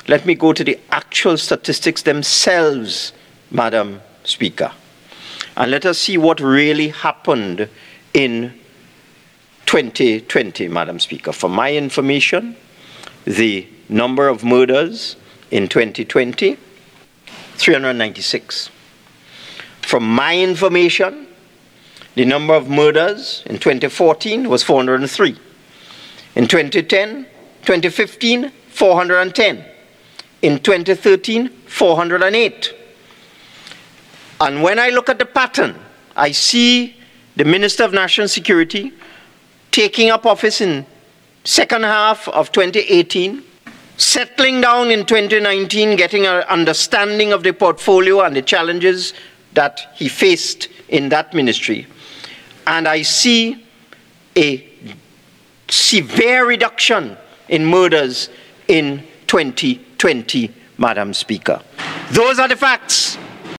let me go to the actual statistics themselves, Madam Speaker. And let us see what really happened in 2020, Madam Speaker. For my information, the number of murders in 2020, 396. From my information, the number of murders in 2014 was 403. In 2015, 410. In 2013, 408. And when I look at the pattern, I see the Minister of National Security taking up office in second half of 2018, settling down in 2019, getting an understanding of the portfolio and the challenges that he faced in that ministry. And I see a severe reduction in murders in 2020, Madam Speaker. Those are the facts.